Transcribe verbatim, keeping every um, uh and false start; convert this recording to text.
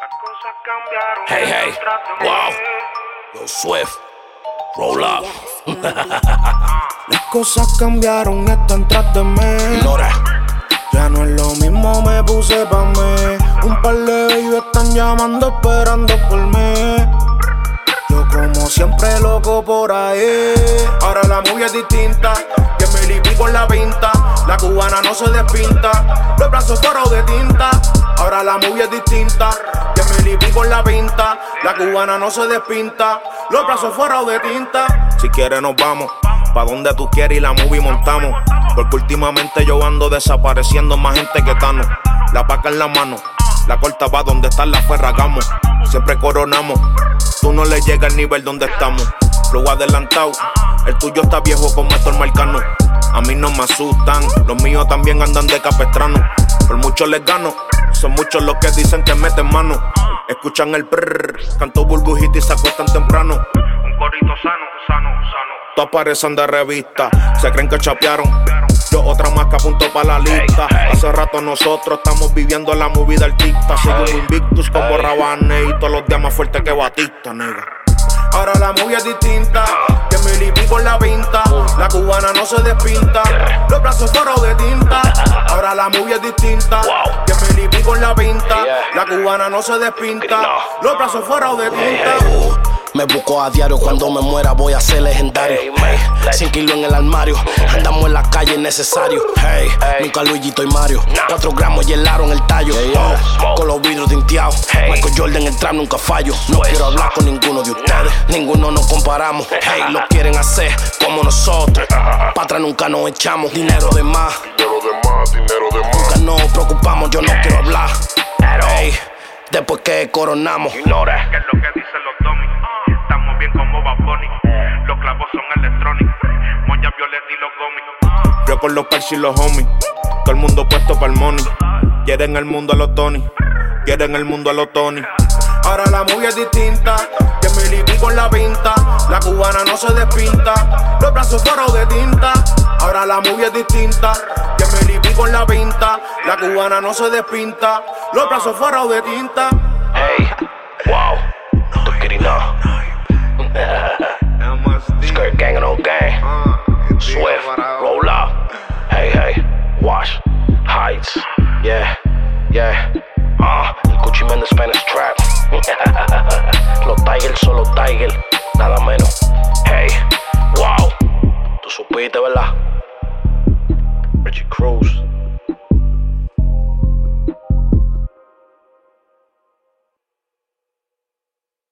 Hey, hey, wow, Yo Swift, roll up. Las cosas cambiaron, están tras de mí. Ignora. Ya no es lo mismo, me puse pa' mí. Un par de baby están llamando, esperando por mí. Yo como siempre loco por ahí. Ahora la movie es distinta, que me limpí con la pinta. La cubana no se despinta, los brazos fueron de tinta. Ahora la movie es distinta, que me limpí con la pinta. La cubana no se despinta, los brazos fueron de tinta. Si quieres nos vamos, pa' donde tú quieres y la movie montamos. Porque últimamente yo ando desapareciendo más gente que Thanos. La paca en la mano, la corta va donde están las ferragamos. Siempre coronamos, tú no le llegas al nivel donde estamos. Flow adelantado, el tuyo está viejo como Héctor Marcano. A mí no me asustan, los míos también andan de capestrano. Por mucho les gano, son muchos los que dicen que meten mano. Escuchan el prrr, canto burbujita y se acuestan temprano. Un corito sano, sano, sano. Todos parecen de revista, se creen que chapearon. Yo otra más que apunto pa' la lista. Hace rato nosotros estamos viviendo la movida artista. Seguimos invictus como Rabane y todos los días más fuerte que Batista, nega. Ahora la movie es distinta, que me limpí con la pinta. La cubana no se despinta, los brazos fueron de tinta. Ahora la movie es distinta, que me limpí con la pinta. La cubana no se despinta, los brazos fueron de tinta. Me busco a diario, cuando me muera voy a ser legendario. Hey, cien kilos en el armario, andamos en la calle necesario. Hey, nunca Luisito y Mario, cuatro gramos y helaron el tallo. Oh, con los vidrios tinteados, Michael Jordan el trap nunca fallo. No quiero hablar con ninguno de ustedes, ninguno nos comparamos. Hey, lo quieren hacer como nosotros, pa' atrás nunca nos echamos. Dinero de más, Dinero de más, dinero de más. nunca nos preocupamos, yo no quiero hablar. Hey, después que coronamos. Ignora. ¿Qué es lo que dicen los dummies? Estamos bien como Bad Bunny. Los clavos son electrónicos. Moña Violet y los gomis. Yo con los parches y los homies, todo el mundo puesto para el money. Quieren el mundo a los Tony, quieren el mundo a los Tony. Ahora la movie es distinta, que me limpí con la pinta. La cubana no se despinta, los brazos fueron de tinta. Ahora la movie es distinta, que me limpí con la pinta. La cubana no se despinta, los brazos fueron de tinta. Hey, wow, tú quieres no. Skirt gang and old gang. Swift, roll up. Hey, hey, wash, heights. Yeah, yeah. Ah, uh, el Gucci Man de Spanish Trap. Los Tiger son los Tiger, nada menos. Hey, wow, tú supiste, ¿verdad?